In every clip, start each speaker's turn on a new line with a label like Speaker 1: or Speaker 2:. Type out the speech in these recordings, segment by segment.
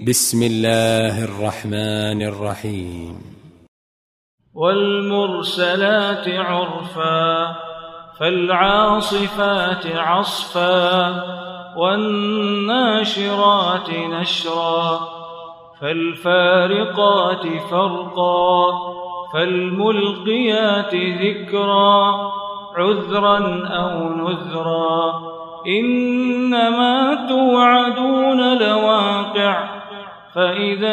Speaker 1: بسم الله الرحمن الرحيم.
Speaker 2: والمرسلات عرفا فالعاصفات عصفا والناشرات نشرا فالفارقات فرقا فالملقيات ذكرا عذرا أو نذرا إنما توعدون لواقع فإذا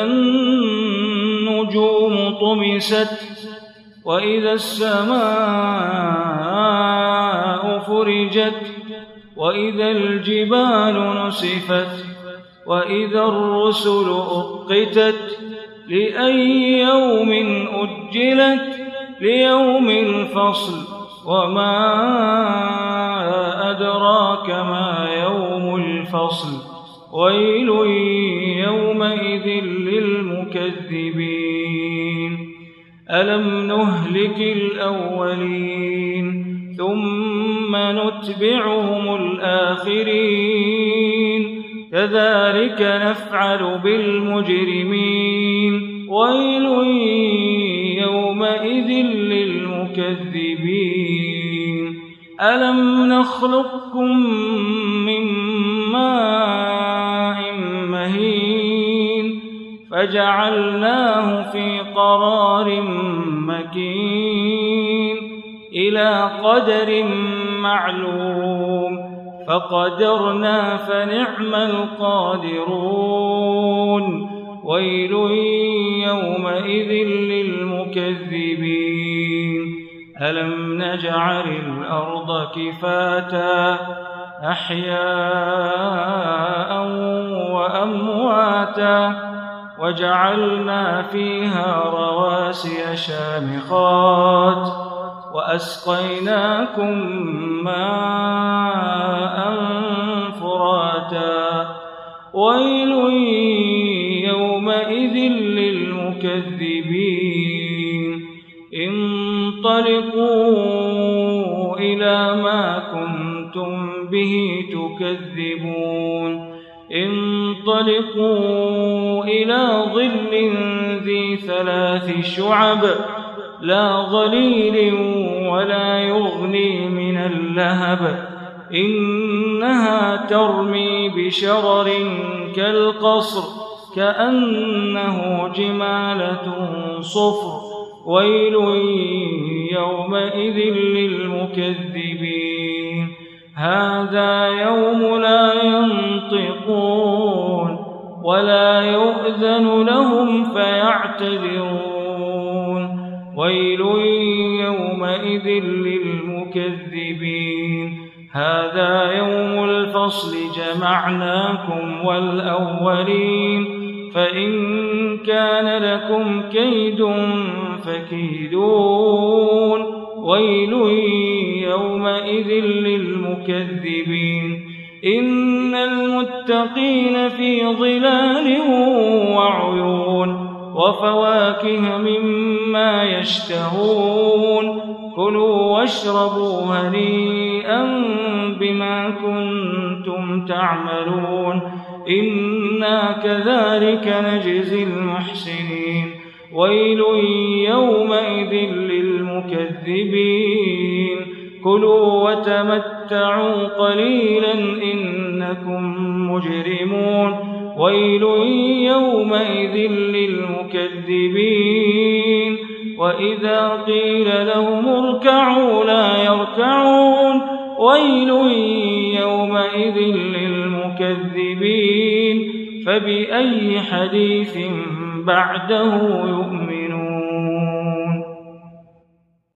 Speaker 2: النجوم طمست وإذا السماء فرجت وإذا الجبال نسفت وإذا الرسل أقتت لأي يوم أجلت ليوم الفصل وما أدراك ما يوم الفصل ويل يومئذ للمكذبين ألم نهلك الأولين ثم نتبعهم الآخرين كذلك نفعل بالمجرمين ويل يومئذ للمكذبين ألم نخلقكم من ماء مهين فجعلناه في قرار مكين إلى قدر معلوم فقدرنا فنعم القادرون ويل يومئذ للمكذبين ألم نجعل الأرض كفاتا أحياء وأمواتا وجعلنا فيها رواسي شامخات وأسقيناكم ماء فراتا ويل يومئذ للمكذبين انطلقوا إلى ما كنتم به تكذبون انطلقوا إلى ظل ذي 3 شعب لا ظليل ولا يغني من اللهب إنها ترمي بشرر كالقصر كأنه جمالة صفر ويل يومئذ للمكذبين هذا يوم لا ينطقون ولا يؤذن لهم فيعتذرون ويل يومئذ للمكذبين هذا يوم الفصل جمعناكم والأولين فإن كان لكم كيد فكيدون ويل يومئذ للمكذبين إن المتقين في ظلال وعيون وفواكه مما يشتهون كلوا واشربوا هنيئا بما كنتم تعملون إنا كذلك نجزي المحسنين ويل يومئذ للمكذبين كلوا وتمتعوا قليلا إنكم مجرمون ويل يومئذ للمكذبين وإذا قيل لهم اركعوا لا يركعون ويل يومئذ للمكذبين فبأي حديث بعده يؤمنون